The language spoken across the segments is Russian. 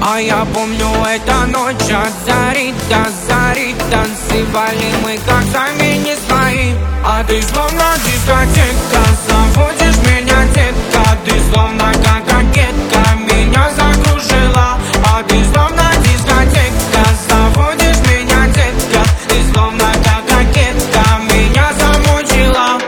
А я помню, эта ночь от зари до зари. Танцевали мы как сами не свои. А ты словно дискотека, заводишь меня, детка. Ты словно как ракетка, меня закружила. А ты словно дискотека, заводишь меня, детка. Ты словно как ракетка, меня замучила.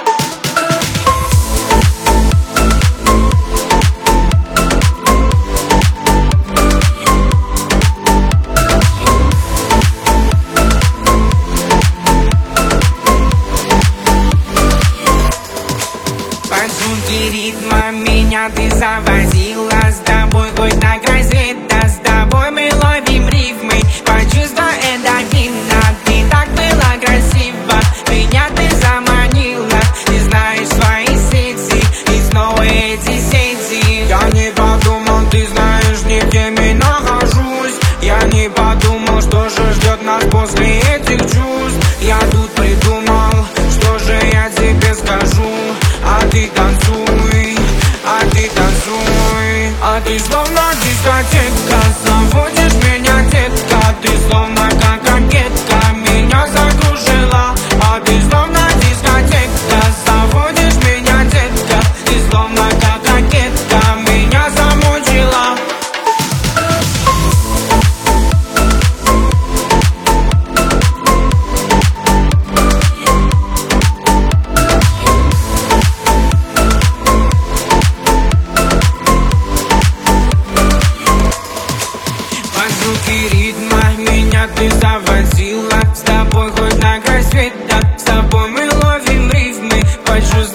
Под звуки ритма меня ты завозила. С тобой хоть на край света, с тобой мы ловим рифмы. Почувствуй эндорфина, ты так была красива. Меня ты заманила, ты знаешь свои сети. И снова эти сети. Я не подумал, ты знаешь, не в теме нахожусь. Я не подумал, что же ждет нас после этих чувств. Я тут придумал, что же я тебе скажу. А ты танцуй, а ты танцуй. А ты словно дискотека, заводишь меня, детка. Ты словно как ракетка, меня закружила. А ты словно дискотека, заводишь меня, детка. Ты словно как ракетка, меня замучила. Под звуки ритма меня ты завозила. С тобой хоть на край света, с тобой мы ловим рифмы. Почувствуй